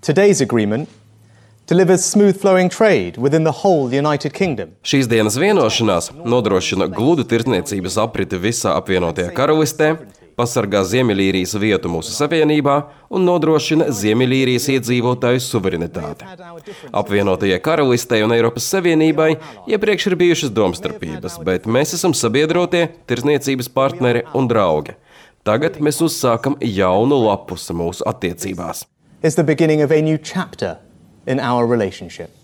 Today's agreement delivers smooth-flowing trade within the whole United Kingdom. Šīs dienas vienošanās nodrošina gludu tirdzniecības apriti visā apvienotajā karalistē, pasargā Ziemeļīrijas vietu mūsu savienībā un nodrošina Ziemeļīrijas iedzīvotāju suverenitāti. Apvienotajai karalistei un Eiropas Savienībai iepriekš ir bijušas domstarpības, bet mēs esam sabiedrotie, tirdzniecības partneri un draugi. Tagad mēs uzsākam jaunu lapusi mūsu attiecībās. It's the beginning of a new chapter in our relationship.